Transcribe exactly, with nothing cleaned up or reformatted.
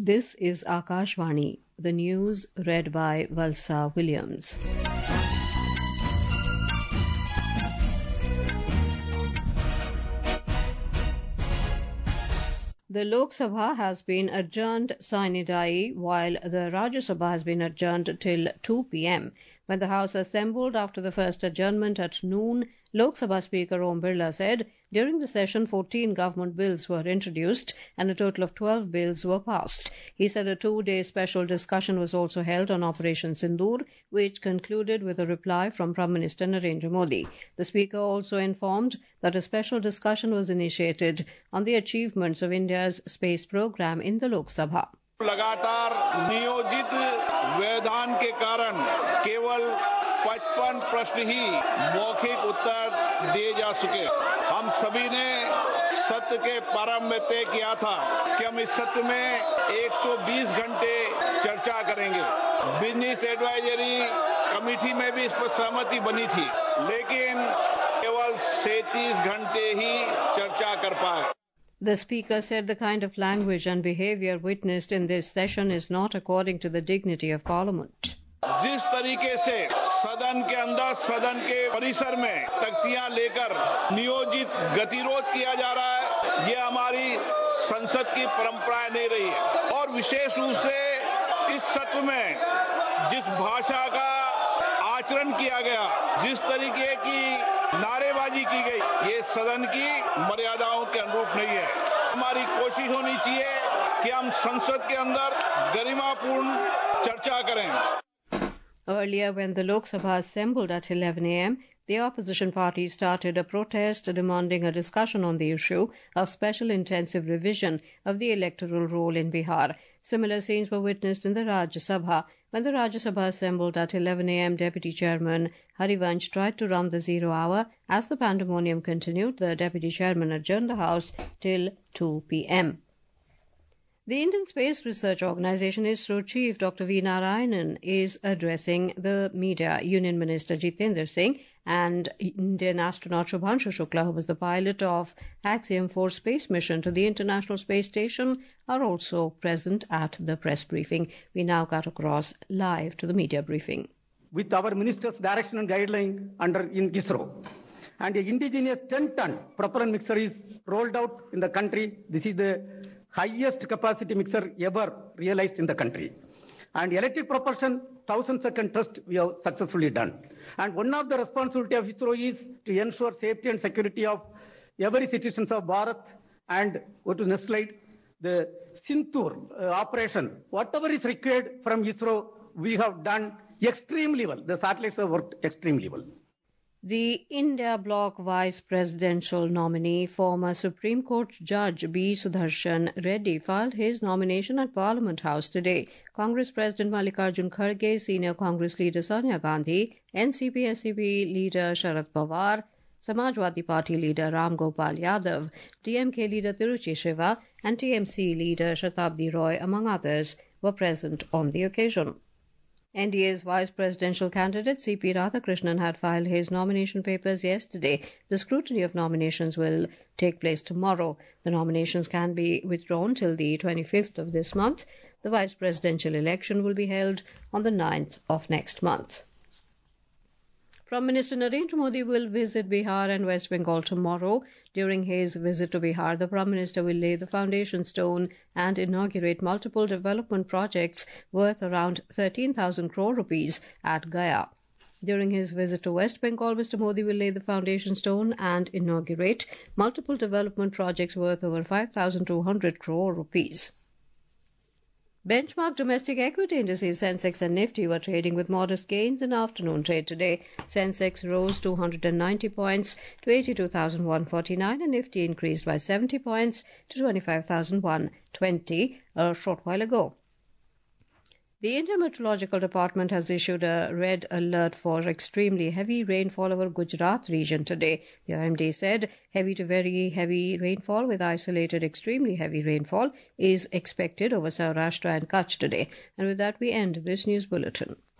This is Akashvani, the news read by Valsa Williams. The Lok Sabha has been adjourned sine die, while the Rajya Sabha has been adjourned till two p.m. When the House assembled after the first adjournment at noon, Lok Sabha Speaker Om Birla said during the session fourteen government bills were introduced and a total of twelve bills were passed. He said a two-day special discussion was also held on Operation Sindoor, which concluded with a reply from Prime Minister Narendra Modi. The Speaker also informed that a special discussion was initiated on the achievements of India's space program in the Lok Sabha. लगातार नियोजित व्यवधान के कारण केवल पचपन प्रश्न ही मौखिक उत्तर दिए जा सके। हम सभी ने सत्र के प्रारंभ में तय किया था कि हम इस सत्र में एक सौ बीस घंटे चर्चा करेंगे। बिजनेस एडवाइजरी कमेटी में भी इस पर सहमति बनी थी, लेकिन केवल सैंतीस घंटे ही चर्चा कर पाए। The Speaker said the kind of language and behaviour witnessed in this session is not according to the dignity of Parliament. जिस तरीके से सदन के अंदर सदन के परिसर में तख्तियां लेकर नियोजित गतिरोध किया जा रहा है, ये हमारी संसद की परंपरा नहीं रही है। और विशेष रूप से इस सत्र में जिस भाषा का आचरण किया गया, जिस तरीके की नारेबाजी की गई, ये सदन की मर्यादाओं के अनुरूप नहीं है। हमारी कोशिश होनी चाहिए कि हम संसद के अंदर गरिमापूर्ण चर्चा करें। Earlier, when the Lok Sabha assembled at eleven a.m., the opposition parties started a protest demanding a discussion on the issue of special intensive revision of the electoral roll in Bihar. Similar scenes were witnessed in the Rajya Sabha. When the Rajya Sabha assembled at eleven a.m., Deputy Chairman Harivansh tried to run the zero hour. As the pandemonium continued, the Deputy Chairman adjourned the House till two p.m. The Indian Space Research Organisation ISRO Chief Doctor V. Narayanan is addressing the media. Union Minister Jitendra Singh and Indian astronaut Shubhanshu Shukla, who was the pilot of Axiom four space mission to the International Space Station, are also present at the press briefing. We now cut across live to the media briefing. With our minister's direction and guideline under in ISRO, and an indigenous ten-ton propellant mixer is rolled out in the country. This is the highest capacity mixer ever realized in the country. And electric propulsion, one thousand second test we have successfully done. And one of the responsibility of ISRO is to ensure safety and security of every citizens of Bharat. And go to next slide. The Sindoor uh, operation, whatever is required from ISRO, we have done extremely well. The satellites have worked extremely well. The India Bloc Vice Presidential nominee, former Supreme Court Judge B. Sudarshan Reddy, filed his nomination at Parliament House today. Congress President Mallikarjun Kharge, Senior Congress leader Sonia Gandhi, N C P S C P leader Sharad Pawar, Samajwadi Party leader Ram Gopal Yadav, D M K leader Tiruchi Shiva, and T M C leader Shatabdi Roy, among others, were present on the occasion. N D A's vice presidential candidate C P Radhakrishnan had filed his nomination papers yesterday. The scrutiny of nominations will take place tomorrow. The nominations can be withdrawn till the twenty-fifth of this month. The vice presidential election will be held on the ninth of next month. Prime Minister Narendra Modi will visit Bihar and West Bengal tomorrow. During his visit to Bihar, the Prime Minister will lay the foundation stone and inaugurate multiple development projects worth around thirteen thousand crore rupees at Gaya. During his visit to West Bengal, Mister Modi will lay the foundation stone and inaugurate multiple development projects worth over five thousand two hundred crore rupees. Benchmark domestic equity indices Sensex and Nifty were trading with modest gains in afternoon trade today. Sensex rose two hundred ninety points to eighty-two thousand one hundred forty-nine and Nifty increased by seventy points to twenty-five thousand one hundred twenty a short while ago. The Indian Meteorological Department has issued a red alert for extremely heavy rainfall over Gujarat region today. The I M D said heavy to very heavy rainfall with isolated extremely heavy rainfall is expected over Saurashtra and Kutch today. And with that, we end this news bulletin.